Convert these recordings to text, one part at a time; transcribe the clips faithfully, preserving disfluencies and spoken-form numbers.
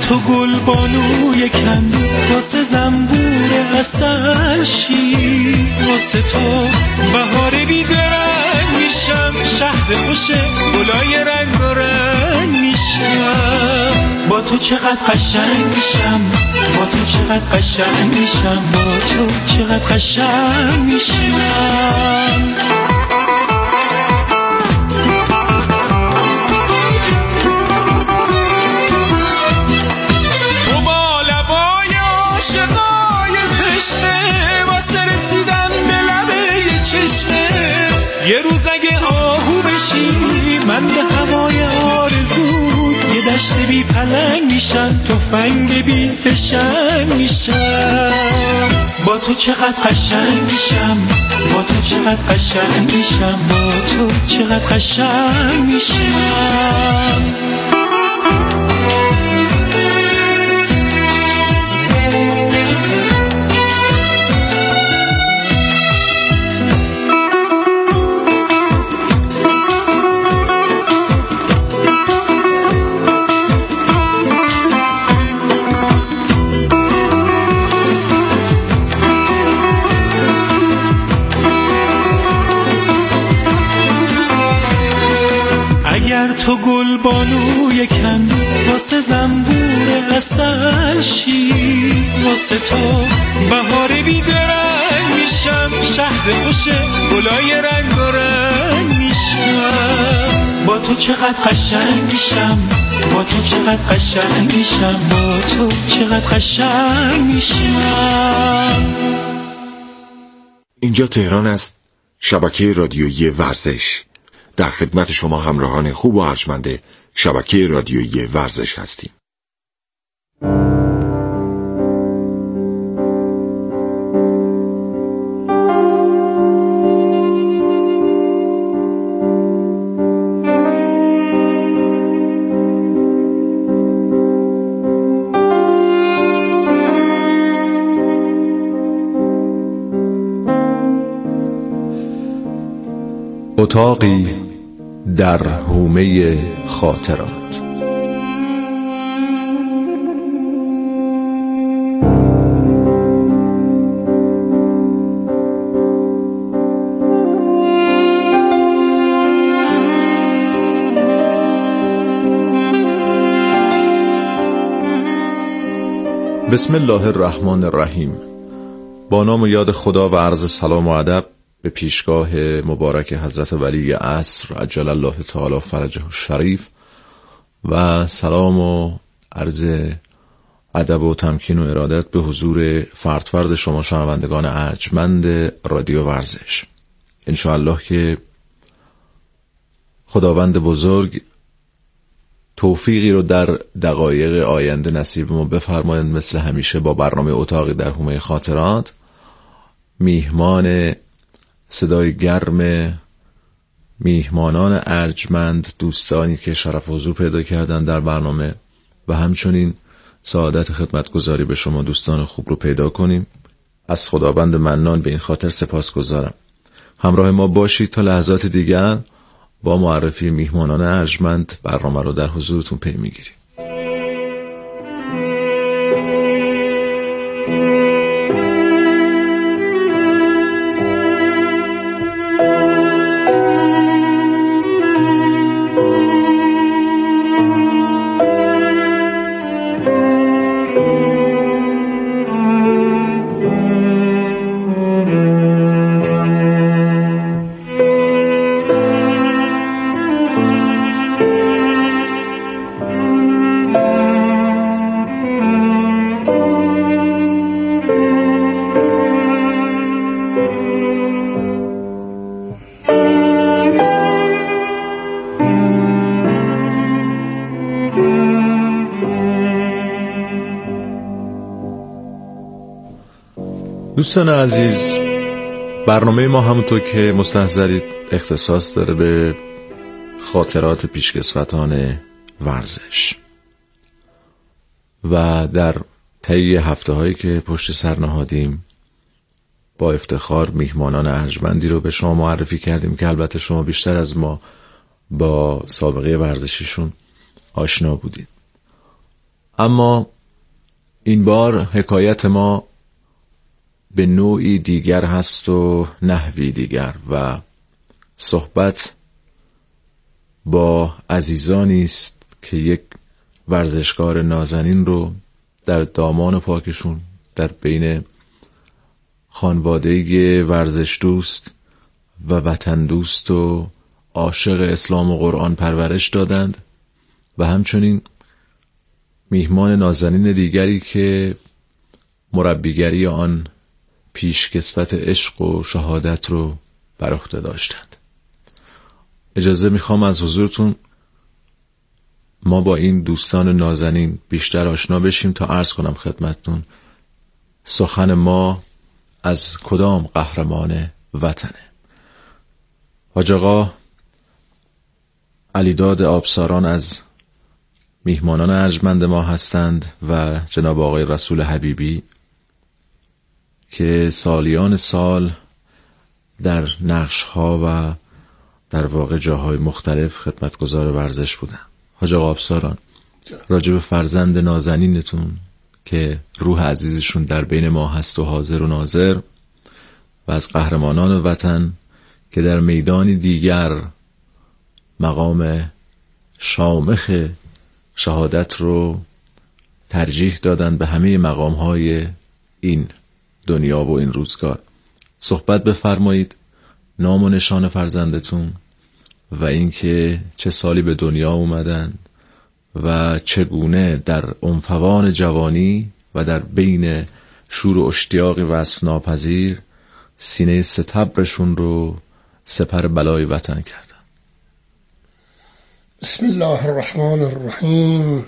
تو گل بانوی کندو واسه زنبور عسل شی، واسه تو بهار بیدرنگ میشم، شهد خوشه گلای رنگ و رنگ میشم. با تو چقدر قشنگ میشم، با تو چقدر قشنگ میشم، با تو چقدر قشنگ میشم. تو با لبای عاشقای تشنه واسه رسیدن به لبه چشمه، یه روز اگه آهو بشی من به هوای آرزود یه دشت بی پلنگ میشم، تفنگ بی فشنگ میشم. با تو چقدر قشنگ میشم، با تو چقدر قشنگ میشم، با تو چقدر قشنگ میشم. اگر تو گل بانوی کندو واسه زنبور عسل شی، واسه تو بهار بیدرنگ میشم، شهد خوشه گلای رنگ و رنگ میشم. با تو چقدر قشنگ میشم، با تو چقدر قشنگ میشم، با تو چقدر قشنگ میشم. اینجا تهران است، شبکه رادیویی ورزش. در خدمت شما همراهان خوب و ارجمند شبکه رادیویی ورزش هستیم. اتاقی در حومه خاطرات. بسم الله الرحمن الرحیم. با نام و یاد خدا و عرض سلام و ادب به پیشگاه مبارک حضرت ولی عصر عجل الله تعالی فرجه الشریف و سلام و عرض ادب و تمکین و ارادت به حضور فرد فرد شما شنوندگان ارجمند رادیو ورزش. انشاءالله که خداوند بزرگ توفیقی رو در دقایق آینده نصیب ما بفرمایند مثل همیشه با برنامه اتاقی در حومه خاطرات میهمان صدای گرم میهمانان ارجمند، دوستانی که شرف حضور پیدا کردن در برنامه و همچنین سعادت خدمتگزاری به شما دوستان خوب رو پیدا کنیم. از خداوند منان به این خاطر سپاسگزارم. همراه ما باشید تا لحظات دیگر با معرفی میهمانان ارجمند برنامه رو در حضورتون پی میگیریم. دوستان عزیز، برنامه ما همونطور که مستحضرید اختصاص داره به خاطرات پیشکسوتان ورزش و در طی هفته هایی که پشت سر نهادیم با افتخار میهمانان ارجمندی رو به شما معرفی کردیم که البته شما بیشتر از ما با سابقه ورزشیشون آشنا بودید. اما این بار حکایت ما به نوعی دیگر هست و نحوی دیگر و صحبت با عزیزانی است که یک ورزشکار نازنین رو در دامان پاکشون در بین خانواده ورزش دوست و وطن دوست و عاشق اسلام و قرآن پرورش دادند و همچنین میهمان نازنین دیگری که مربیگری آن پیشکسوت عشق و شهادت رو بر عهده داشتند. اجازه میخوام از حضورتون ما با این دوستان نازنین بیشتر آشنا بشیم تا عرض کنم خدمتتون سخن ما از کدام قهرمان وطنه. حاج آقا علیداد آبساران از میهمانان ارجمند ما هستند و جناب آقای رسول حبیبی که سالیان سال در نقش‌ها و در واقع جاهای مختلف خدمتگزار ورزش بودن. حاج آقا آبساران، راجع به فرزند نازنینتون که روح عزیزشون در بین ما هست و حاضر و ناظر و از قهرمانان وطن که در میدانی دیگر مقام شامخ شهادت رو ترجیح دادن به همه مقام‌های این دنیا و این روزگار، صحبت بفرمایید نام و نشان فرزندتون و اینکه چه سالی به دنیا اومدن و چگونه در عنفوان جوانی و در بین شور و اشتیاقی وصف ناپذیر سینه ستبرشون رو سپر بلای وطن کردن. بسم الله الرحمن الرحیم.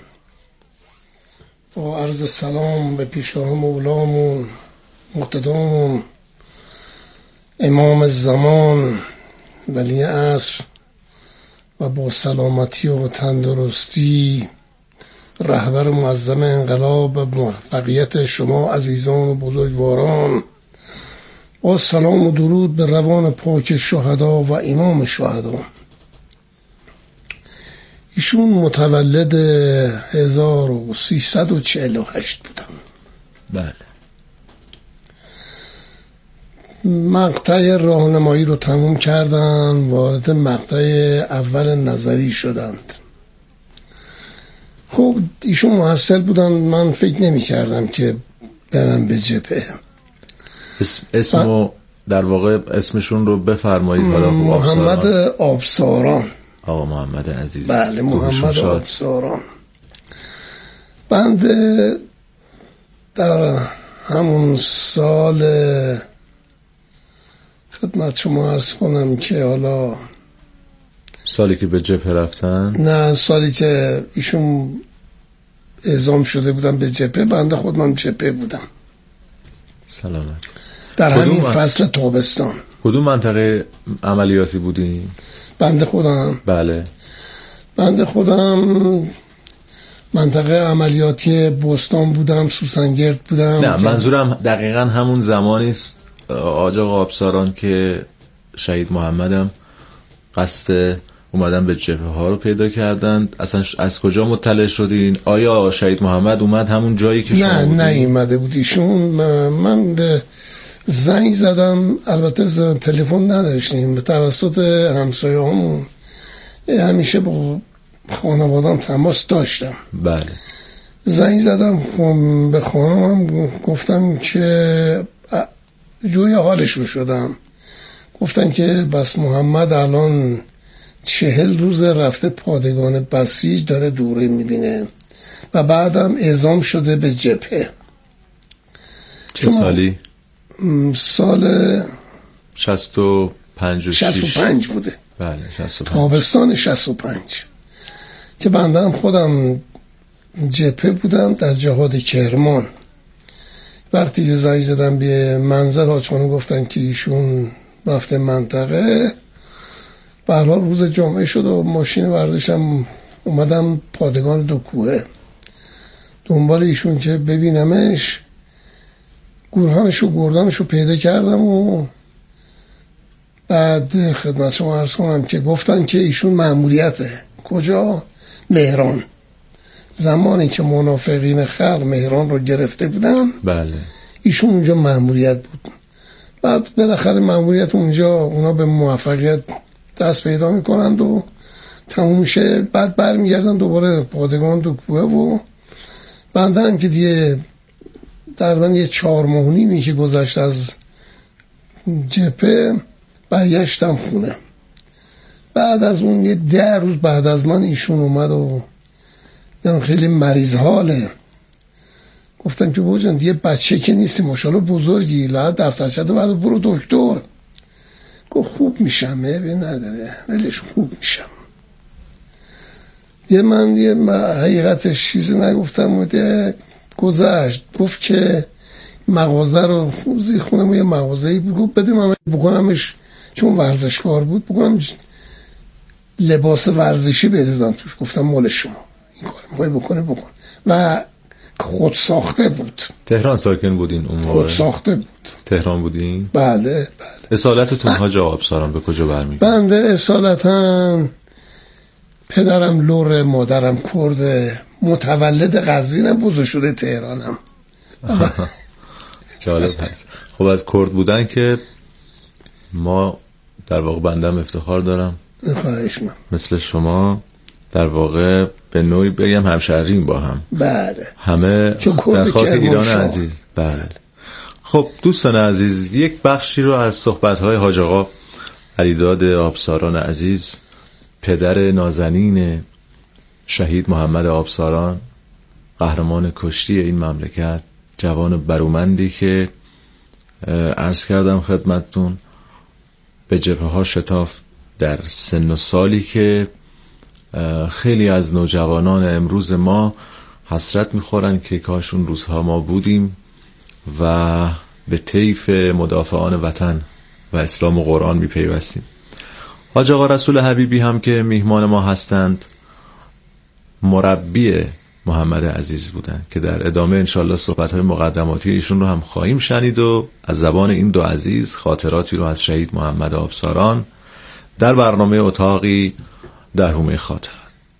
با عرض سلام به پیشگاه مولامون مقتدامون امام زمان ولی عصر و با سلامتی و تندرستی رهبر معظم انقلاب و موفقیت شما عزیزان و بزرگواران، با سلام و درود به روان پاک شهدا و امام شهدا. ایشون متولد هزار و سیصد و چهل و هشت بودن. بله. مقطع راهنمایی رو تموم کردن، وارد مقطع اول نظری شدند. خب ایشون محصل بودن، من فکر نمی کردم که برم به جبهه. اسم اسمو در واقع اسمشون رو بفرمایید. محمد آبساران. آقا محمد عزیز. بله محمد آبساران. بنده در همون سال خدمت شما عرض کنم که حالا سالی که به جبهه رفتن؟ نه، سالی که ایشون اعزام شده بودن به جبهه، بنده خودم جبهه بودم. سلامت. در همین فصل تابستان. کدوم منطقه عملیاتی بودین؟ بنده خودم بله بنده خودم منطقه عملیاتی بوستان بودم، سوسنگرد بودم. نه منظورم دقیقا همون زمانی است آقا آبساران که شهید محمدم قصد اومدن به جبهه ها رو پیدا کردند. اصلا از کجا مطلع شدین؟ آیا شهید محمد اومد همون جایی که شما نه بودین؟ نه ایمده بودیشون. من زنگ زدم، البته تلفن نداشتیم، به توسط همسایه همون همیشه با خانوادم تماس داشتم. بله. زنگ زدم به خانمم، گفتم که جوی حالشون شدم. گفتن که بس محمد الان چهل روز رفته پادگان بسیج داره دوره میبینه و بعدم اعزام شده به جبهه. چه سالی؟ سال شصت و پنج و شصت و پنج بوده. بله شصت و پنج. تابستان شصت و پنج که بنده هم خودم جبهه بودم در جهاد کرمان. وقتی که زنگ زدم به منزل حاجخانه گفتن که ایشون رفته منطقه. به هر حال روز جمعه شد و ماشین ورزشم اومدم پادگان دو کوه دنبال ایشون که ببینمش. گورهانشو گردانشو پیدا کردم و بعد خدمت شما عرض کنم که گفتن که ایشون مأموریته. کجا؟ مهران. زمانی که منافقین خلق مهران رو گرفته بودن بله ایشون اونجا مأموریت بود. بعد بالاخره مأموریت اونجا اونا به موفقیت دست پیدا میکنند و تموم میشه. بعد برمیگردن دوباره پادگان دو کوه و بنده هم که دیگه در من یه چهار ماه و نیمی که گذشت از جبهه برگشتم خونه. بعد از اون یه ده روز بعد از من ایشون اومد و دیدم خیلی مریض حاله. گفتم که بابا جان دیگه بچه که نیستی ماشاءالله بزرگی، لحظه دفترچه تو بعد برو دکتر. گفت خوب میشم به نداره ولش خوب میشم. یه من یه حقیقتش چیزی نگفتم و گذشت. گفت که مغازه رو زیر خونم یه مغازه‌ای بود، گفت بده من بکنمش، چون ورزشکار بود، بکنم لباس ورزشی بریزم توش. گفتم مال شما، این کار میخوای بکنه بکن. و خود ساخته بود. تهران ساکن بودین اون موقع؟ خود ساخته بود. تهران بودین؟ بله بله. اصالتتون حاج آبساران به کجا برمیگرده؟ بنده اصالتا پدرم لور، مادرم کرد، متولد قزوینم، بزرگ شده تهرانم. جالب هست. خب از کرد بودن که ما در واقع بندم افتخار دارم خواهش من مثل شما در واقع به نوعی بگم همشهریم با هم. بله همه در خاک ایران عزیز. بله. خب دوستان عزیز، یک بخشی رو از صحبت‌های حاج آقا علیداد آبساران عزیز، پدر نازنین شهید محمد آبساران، قهرمان کشتی این مملکت، جوان برومندی که عرض کردم خدمتتون به جبهه ها شتاف در سن و سالی که خیلی از نوجوانان امروز ما حسرت میخورن که کاش اون روزها ما بودیم و به طیف مدافعان وطن و اسلام و قرآن میپیوستیم. حاج آقا رسول حبیبی هم که میهمان ما هستند مربی محمد عزیز بودن که در ادامه انشالله صحبت‌های مقدماتی ایشون رو هم خواهیم شنید و از زبان این دو عزیز خاطراتی رو از شهید محمد آبساران در برنامه اتاقی در حومه خاطرات.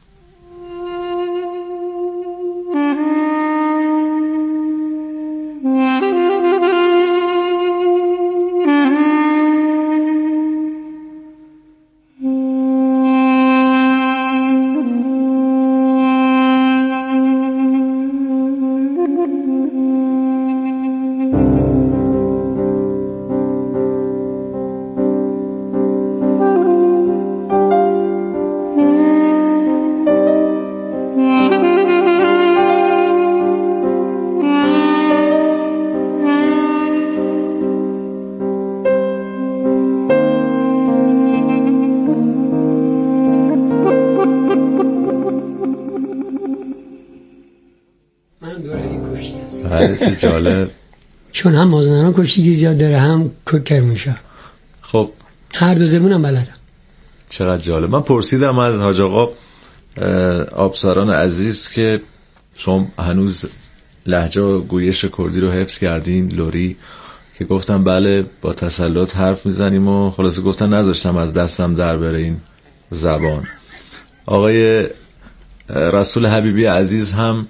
چه جالب. چون هم مازندران کشتیگیر زیاد داره هم کرمانشاه. خب هر دو زبونم بلدم. چقدر جالب. من پرسیدم از حاج آقا آبساران عزیز که شما هنوز لهجه و گویش کردی رو حفظ کردین، لوری، که گفتم بله با تسلط حرف میزنیم و خلاصه گفتن نذاشتم از دستم در بره این زبان. آقای رسول حبیبی عزیز هم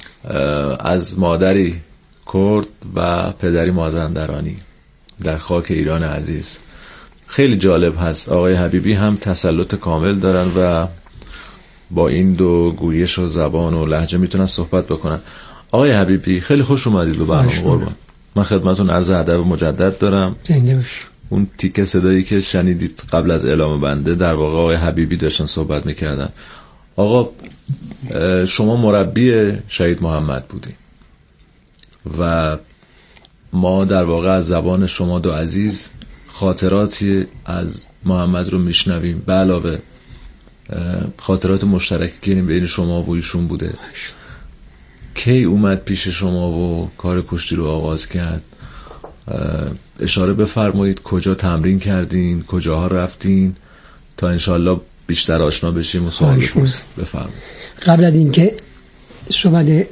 از مادری کرد و پدری مازندرانی در خاک ایران عزیز. خیلی جالب هست. آقای حبیبی هم تسلط کامل دارن و با این دو گویش و زبان و لهجه میتونن صحبت بکنن. آقای حبیبی خیلی خوش اومدید به برنامه قربان. من خدمتتون عرض ادب مجدد دارم. زنده باش. اون تیکه صدایی که شنیدید قبل از اعلام بنده در واقع آقای حبیبی داشتن صحبت میکردن. آقا شما مربی شهید محمد بودی و ما در واقع از زبان شما دو عزیز خاطراتی از محمد رو میشنویم، به علاوه خاطرات مشترکی که بین شما و ایشون بوده. کی اومد پیش شما و کار کشتی رو آغاز کرد؟ اشاره بفرمایید کجا تمرین کردین، کجاها رفتین تا انشالله بیشتر آشنا بشیم و سوال بفرمایید. قبل از اینکه صحبت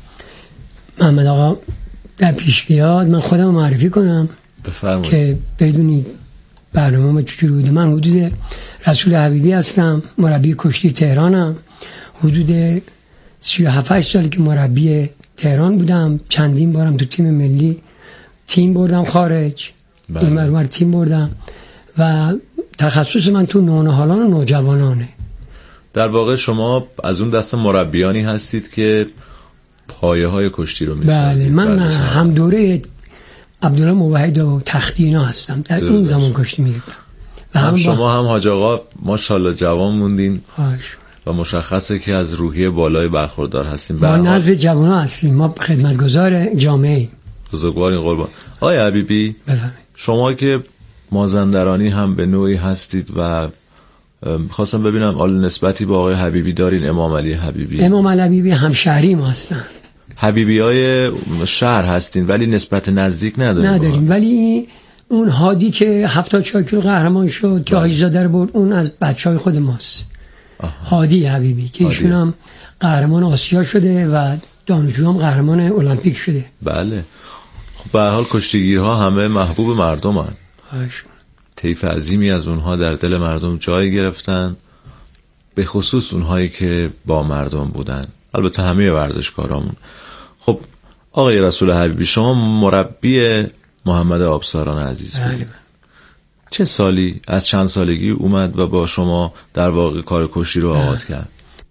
محمد آقا در پیش بیاد من خودم معرفی کنم بفرمایید که بدونید برنامه ما چجوری بوده. من حدود رسول حبیبی هستم، مربی کشتی تهرانم. حدود سی و هفت سالی که مربی تهران بودم. چندین بارم تو تیم ملی تیم بردم خارج، این مرمر تیم بردم و تخصص من تو نونهالان و نوجوانانه. در واقع شما از اون دست مربیانی هستید که پایه های کشتی رو می‌سازید. بله، من هم دوره عبدالله موحد و تختی اینا هستم، در اون زمان کشتی می‌گرفتم. و هم هم شما با... هم حاج آقا ماشاءالله جوان موندین خواهش. و مشخصه که از روحیه بالای برخوردار هستیم. ما نزد جوان‌ها هستیم، ما خدمتگزار جامعه. بزرگوارین قربان. آقای حبیبی، بفرمایید. شما که مازندرانی هم به نوعی هستید و خواستم ببینم آل نسبتی با آقای حبیبی دارین؟ امام علی حبیبی امام علی حبیبی همشهری ما هستن. حبیبی های شهر هستین ولی نسبت نزدیک نداریم. نداریم، ولی اون هادی که هفتاد و چهار کیلو قهرمان شد که آیزاده رو برد، اون از بچهای خود ماست. آها. هادی حبیبی که ایشون هم قهرمان آسیا شده و دانشجو هم قهرمان المپیک شده. بله. خب به هر حال کشتیگیرها همه محبوب مردمن. طیف عظیمی از اونها در دل مردم جای گرفتن، به خصوص اونهایی که با مردم بودن، البته همه ورزشکارامون. خب آقای رسول حبیبی، شما مربی محمد آبساران عزیز بودید. چه سالی از چند سالگی اومد و با شما در واقع کار کشتی رو آغاز کرد؟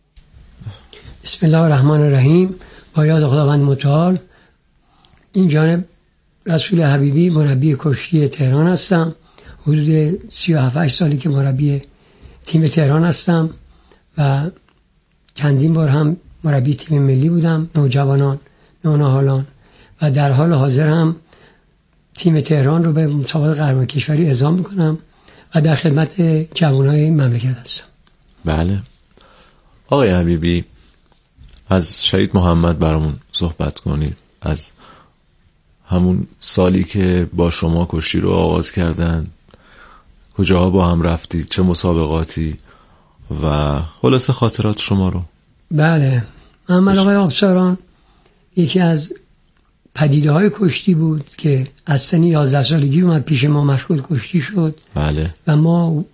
بسم الله الرحمن الرحیم. با یاد خداوند متعال. این جانب رسول حبیبی مربی کشتی تهران هستم. حدود سی و هفت سالی که مربی تیم تهران هستم و چندین بار هم مربی تیم ملی بودم، نوجوانان، نونهالان، و در حال حاضر هم تیم تهران رو به مسابقات قهرمانی کشوری اعزام میکنم و در خدمت جوانای مملکت هستم. بله. آقای حبیبی، از شهید محمد برامون صحبت کنید. از همون سالی که با شما کشتی رو آغاز کردن، کجاها با هم رفتید، چه مسابقاتی و خلاصه خاطرات شما رو. بله، محمد آقای آبساران یکی از پدیده های کشتی بود که از سن یازده سالگی اومد پیش ما، مشغول کشتی شد. بله. و ما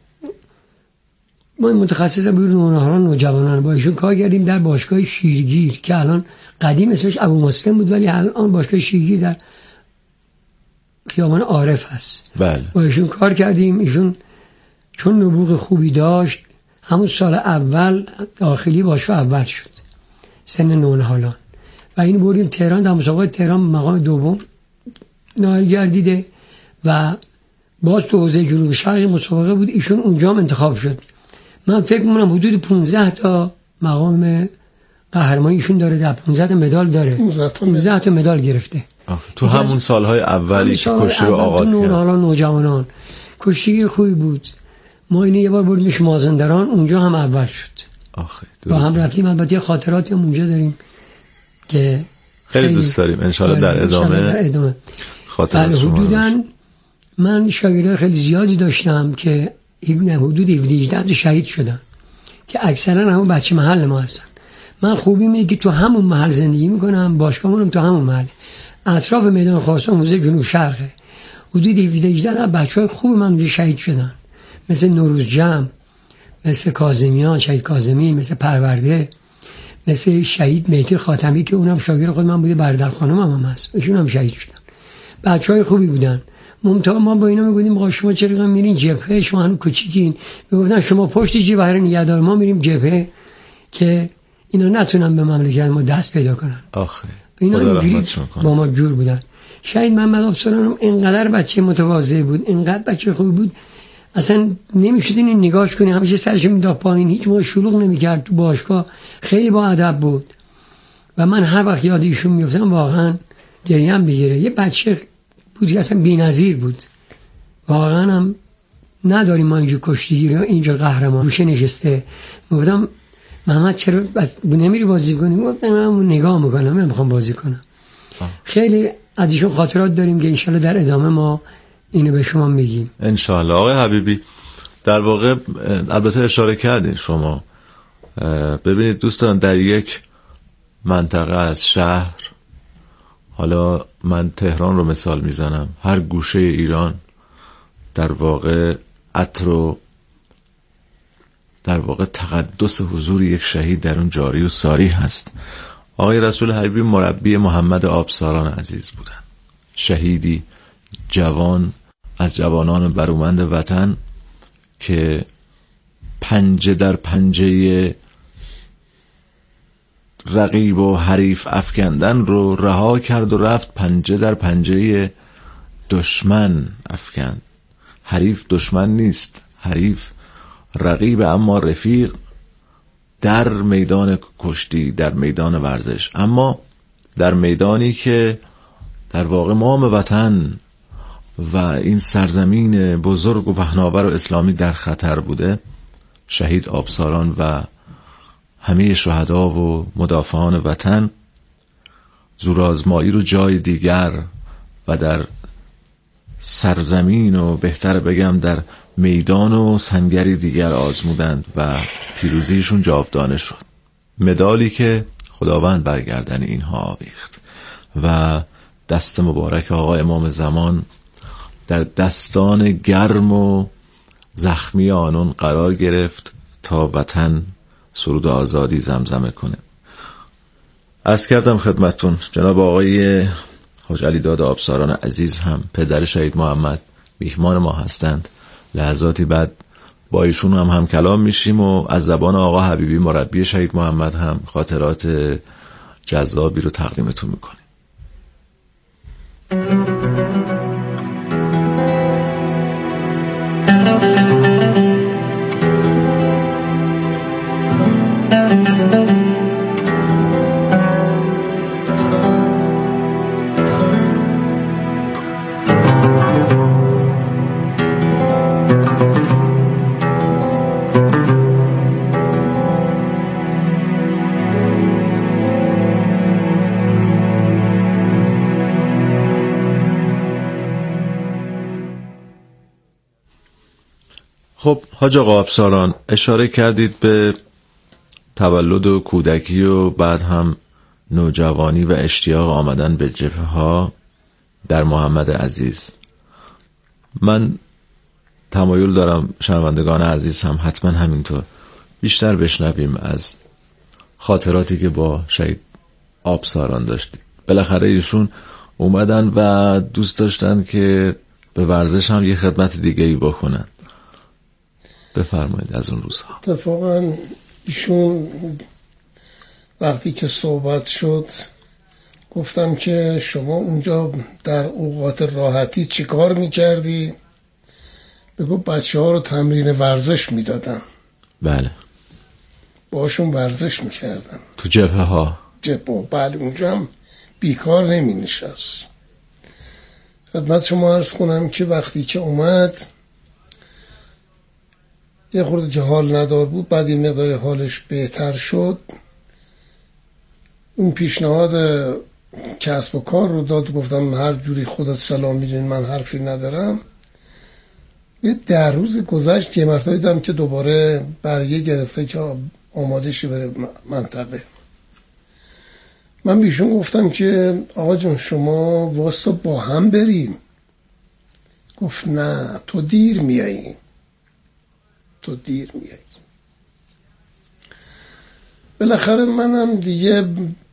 ما متخصص بودیم نونهالان نوجوانان، با ایشون کار کردیم در باشگاه شیرگیر که الان قدیم اسمش ابو مسلم بود ولی الان باشگاه شیرگیر در خیابان عارف هست. بله. با ایشون کار کردیم. ایشون چون نبوغ خوبی داشت همون سال اول داخلی باشگاه اول شد سن نونهالان و این بردیم تهران، در مسابقات تهران مقام دوم نایل گردیده و باز تو حوزه جنوب شرق مسابقه بود، ایشون اونجا هم انتخاب شد. من فکر می‌کنم حدود پانزده تا مقام قهرمانی ایشون داره، در پانزده تا مدال داره، پانزده تا مدال گرفته. تو همون سالهای اولی که کشتی رو آغاز کرد. حالا نوجوانان کشتیگیر خوبی بود. ما اینو یه بار بردیمش مازندران، اونجا هم اول شد. آخه با هم رفتیم، البته خاطراتی هم اونجا داریم که خیلی, خیلی دوست داریم. انشالله در ادامه, در ادامه. خاطرات شما. حدوداً من شاگردای خیلی زیادی داشتم که حدود هفده شهید شدن که اکثرا همون بچه محل ما هستن. من خوبی اینه که تو همون محل زندگی میکنم، باشگاهمون تو همون محل، اطراف میدان خواستان حوزه جنوب شرقه. حدود هفده بچهای خوب من اونجا شهید شدن، مثل نوروز جمع، مثل کاظمیان، شهید کاظمی، مثل پرورده، مثل شهید مهدی خاتمی که اونم شاگرد خود من بوده، برادر خانم هم, هم هست، ایشون هم شهید شدن. بچهای خوبی بودن. ممتاز ما با اینا میگفتیم آقا شما چرا میرین جبهه، شما هنوز کوچیکین. میگفتن شما پشت جبهه نگهدار، ما میریم جبهه که اینا نتونن به مملکت ما دست پیدا کنن. آخه اینا اینجوری با ما جور بودن. شاید محمد آبساران اینقدر بچه متواضع بود، اینقدر بچه خوبی بود، اصلا نمیشدین این نگاهش کنی، همیشه سرش میداد پایین، هیچ موقع شلوغ نمیکرد تو باشگاه، خیلی با ادب بود و من هر وقت یاد ایشون میافتم واقعا گریم بگیره. یه بچه بود که اصلا بی‌نظیر بود. واقعا هم نداریم ما اینجا کشتیگیر اینجا قهرمان روشه نشسته. گفتم محمد چرا نمیری بازی کنی؟ گفتم من نگاه میکنم، من میخوام بازی کنم. آه. خیلی از ایشون خاطرات داریم که انشالله در ادامه ما اینو به شما میگیم انشالله. آقای حبیبی، در واقع البته اشاره کردین شما، ببینید دوستان، در یک منطقه از شهر، حالا من تهران رو مثال میزنم، هر گوشه ایران در واقع عطر و در واقع تقدس حضور یک شهید در اون جاری و ساری هست. آقای رسول حبیبی مربی محمد آبساران عزیز بودند، شهیدی جوان از جوانان برومند وطن که پنجه در پنجه رقیب و حریف افکندن رو رها کرد و رفت پنجه در پنجه دشمن افکند. حریف دشمن نیست، حریف رقیب اما رفیق در میدان کشتی، در میدان ورزش، اما در میدانی که در واقع مام وطن و این سرزمین بزرگ و پهناور و اسلامی در خطر بوده، شهید آبساران و همه شهدا و مدافعان وطن زورآزمایی رو جای دیگر و در سرزمین و بهتر بگم در میدان و سنگری دیگر آزمودند و پیروزیشون جاودانه شد. مدالی که خداوند برگردن اینها آویخت و دست مبارک آقا امام زمان در دستان گرم و زخمی آنون قرار گرفت تا وطن سرود آزادی زمزمه کنه. عرض کردم خدمتون جناب آقای حاج علی داد آبساران عزیز هم پدر شهید محمد میهمان ما هستند. لحظاتی بعد با ایشون هم هم کلام میشیم و از زبان آقا حبیبی مربی شهید محمد هم خاطرات جذابی رو تقدیمتون میکنیم. خب حاج آقا آبساران، اشاره کردید به تولد و کودکی و بعد هم نوجوانی و اشتیاق آمدن به جبهه ها در محمد عزیز. من تمایل دارم شنوندگان عزیز هم حتما همینطور بیشتر بشنویم از خاطراتی که با شهید آبساران داشتید. بالاخره ایشون اومدن و دوست داشتن که به ورزش هم یه خدمت دیگه‌ای بکنن. بفرمایید از اون روزها. اتفاقا ایشون وقتی که صحبت شد گفتم که شما اونجا در اوقات راحتی چی کار میکردی؟ بگو بچه ها رو تمرین ورزش میدادم. بله. باشون ورزش میکردم تو جبهه ها. جبهه. بله اونجا هم بیکار نمی نشست. خدمت شما عرض کنم که وقتی که اومد یه خورده که حال ندار بود، بعد این مقدار حالش بهتر شد، اون پیشنهاد کسب و کار رو داد. گفتم هر جوری خودت سلام میدین، من حرفی ندارم. یه ده روز گذشت یه مرتبه دیدم که دوباره برگه گرفته که آماده شه بره منطقه. من بیشون گفتم که آقا جون شما واسه با هم بریم. گفت نه تو دیر میایی، تو دیر میایی. بالاخره منم دیگه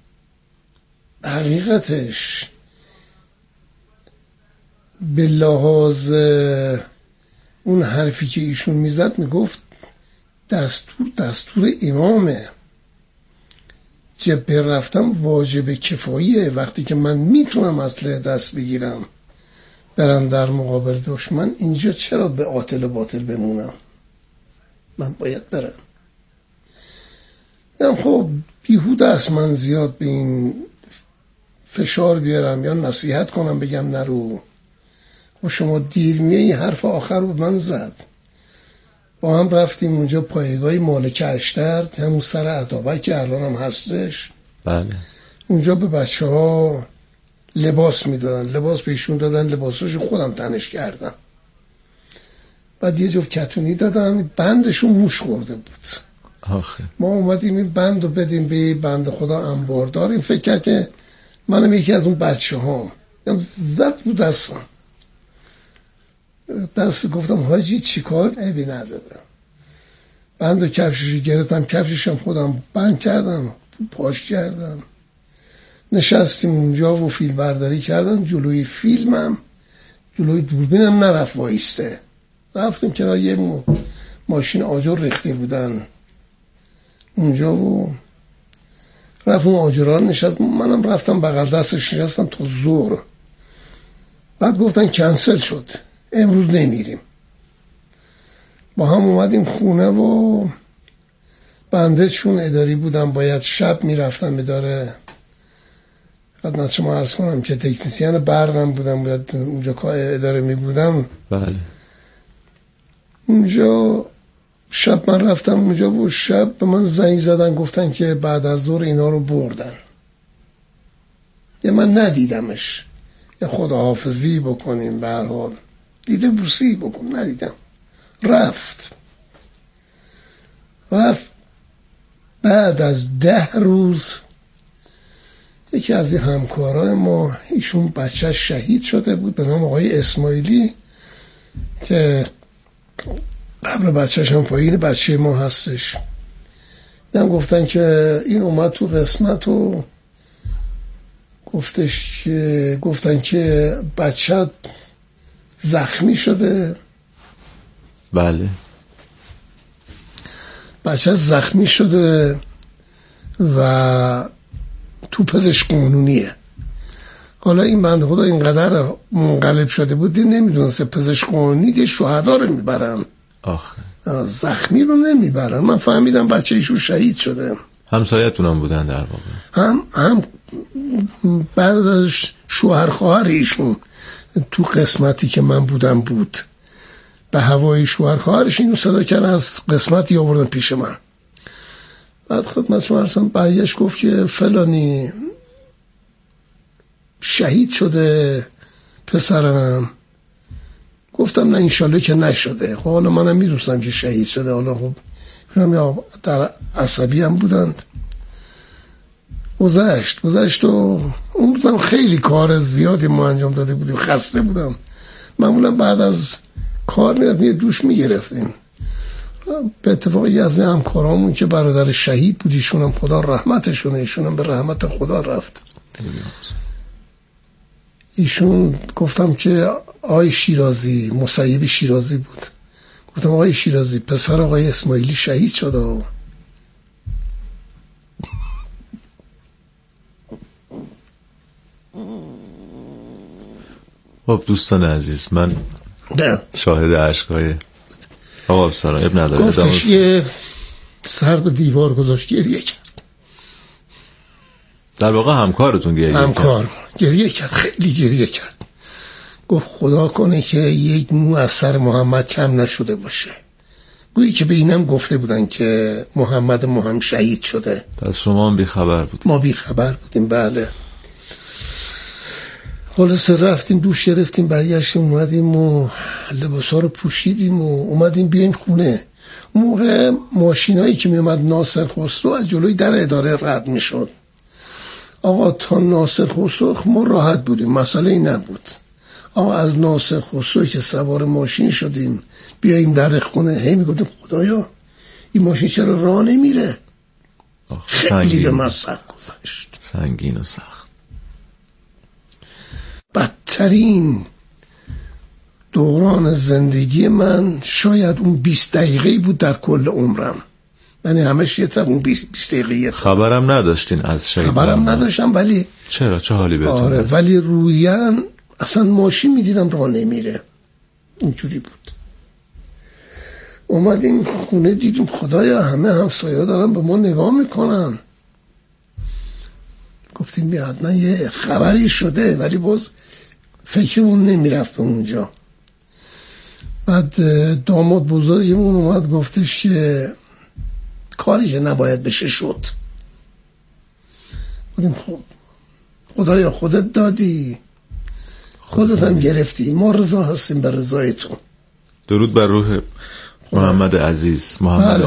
حقیقتش به لحاظ اون حرفی که ایشون میزد میگفت دستور دستور امامه، جبهه رفتم واجب کفاییه. وقتی که من میتونم اسلحه دست بگیرم برم در مقابل دشمن، اینجا چرا به عاطل و باطل بمونم؟ من باید برم. من خب بیهوده است من زیاد به این فشار بیارم یا نصیحت کنم بگم نرو. و شما دیر میایی حرف آخر رو من زد. با هم رفتیم اونجا پایگاه مالک اشتر، همون سر عطابک که الان هم هستش. بله. اونجا به بچه ها لباس میدادن، لباس بهشون دادن، لباساشو خودم تنش کردم. بعد یه جفت کتونی دادن، بندشون موش خورده بود. آخه. ما اومدیم این بند رو بدیم به بند خدا انباردار. این فکر کرد که منم یکی از اون بچه ها زد رو دستم. دست گفتم حاجی چی کار؟ عیبی نداره. بند و کفششو گرفتم، کفششم خودم بند کردم، پاش کردم، نشستیم اونجا و فیلم برداری کردن. جلوی فیلمم جلوی دوربینم نرفت وایسته، رفتیم کنار یه مو ماشین آجر ریخته بودن اونجا و رفتم آجران نشست. منم رفتم بغل دستش نشستم تا ظهر. بعد گفتن کنسل شد، امروز نمیریم. با هم اومدیم خونه و بنده چون اداری بودم باید شب میرفتم اداره. خدمت شما عرض کنم که تکنیسیان برقم بودم، باید اونجا کار اداره می بودم. بله. اونجا شب من رفتم اونجا و شب به من زنگ زدن گفتن که بعد از ظهر اینا رو بردن. یه من ندیدمش، یه خداحافظی بکنیم به هر حال، دیده بورسی بکن، ندیدم. رفت رفت بعد از ده روز یکی از این همکارای ما، ایشون بچه شهید شده بود به نام آقای اسماعیلی که قبل بچهش هم پایین بچه ما هستش. دیدم گفتن که این اومد تو قسمت و گفتش که گفتن که بچه زخمی شده. بله. بچه زخمی شده و تو پزشک قانونیه. حالا این بنده خدا اینقدر منقلب شده بود نمیدونسته پزشک قانونی که شهدا رو میبرن، آخه زخمی رو نمیبرن. من فهمیدم بچه ایشون شهید شده. همسایتون هم بودن در واقع؟ هم هم بعد از شوهر خواهر ایشون تو قسمتی که من بودم بود. به هوای شوهر خواهرش اینو صدا کردن از قسمتی آوردن پیش من. بعد خدمت شما ارسان برگشت گفت که فلانی شهید شده پسرم. گفتم نه انشالله که نشده. خب حالا منم میدونستم که شهید شده. حالا خب یا در عصبی هم بودند. گذشت گذشت و اون بودم خیلی کار زیادی ما انجام داده بودیم، خسته بودم. معمولا بعد از کار میرفتیم یه دوش میگرفتیم. به اتفاق یه از همکارامون که برادر شهید بود، ایشون هم خدا رحمتشونه، ایشون هم به رحمت خدا رفت. ایشون گفتم که آقای شیرازی، مسیب شیرازی بود، گفتم آقای شیرازی پسر آقای اسماعیلی شهید شده. خب دوستان عزیز، من ده. شاهد عشقای آقا افسران ابن نداره. گفتش یه سر به دیوار گذاشت، گریه کرد. در واقع همکارتون گریه کرد؟ همکار گریه کرد، خیلی گریه کرد. گفت خدا کنه که یک مو از سر محمد کم نشده باشه. گویی که به اینم گفته بودن که محمد ما هم شهید شده. پس شما هم بی خبر بودیم؟ ما بی خبر بودیم، بله. خلاصه رفتیم دوش گرفتیم، برگشتیم اومدیم و لباسا رو پوشیدیم و اومدیم بیایم خونه. موقع ماشینایی که می اومد ناصر خسرو از جلوی در اداره رد می شد. آقا تا ناصر خسرو ما راحت بودیم، مسئله ای نبود. آقا از ناصر خسرو که سوار ماشین شدیم بیاییم در خونه، هی می گفتیم خدایا این ماشین چرا راه نمیره. خیلی به من سخت گذشت، سنگین و سخت. بدترین دوران زندگی من شاید اون بیست دقیقه بود در کل عمرم. یعنی همش یه طرف اون بیست دقیقه. خبرم نداشتین از شهید؟ خبرم نداشتم. ولی چرا؟ چه حالی بهتون؟ آره بست؟ ولی رویان اصلا ماشین میدیدم راه نمیره، اینجوری بود. اومدیم خونه دیدیم خدایا همه همسایه‌ها دارن به ما نگاه میکنن. گفتیم بیاد نه یه خبری شده، ولی باز فکرمون نمیرفت به اونجا. بعد داماد بزرگمون اومد گفتش که کاری که نباید بشه شد. گفتیم خب خدایا خودت دادی، خودت هم گرفتی، ما رضا هستیم به رضای تو. درود بر روح محمد عزیز، محمد